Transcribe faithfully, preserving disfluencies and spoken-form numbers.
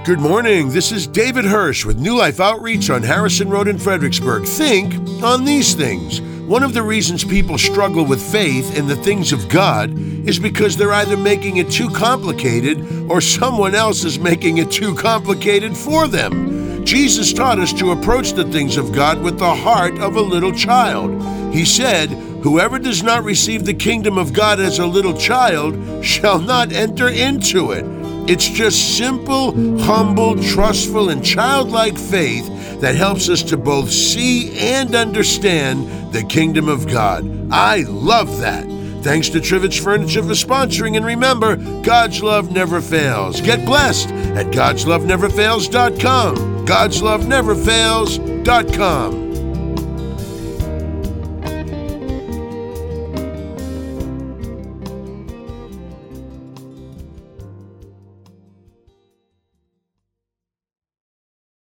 Good morning. This is David Hirsch with New Life Outreach on Harrison Road in Fredericksburg. Think on these things. One of the reasons people struggle with faith in the things of God is because they're either making it too complicated or someone else is making it too complicated for them. Jesus taught us to approach the things of God with the heart of a little child. He said, "Whoever does not receive the kingdom of God as a little child shall not enter into it." It's just simple, humble, trustful, and childlike faith that helps us to both see and understand the kingdom of God. I love that. Thanks to Trivets Furniture for sponsoring, and remember, God's love never fails. Get blessed at gods love never fails dot com. gods love never fails dot com.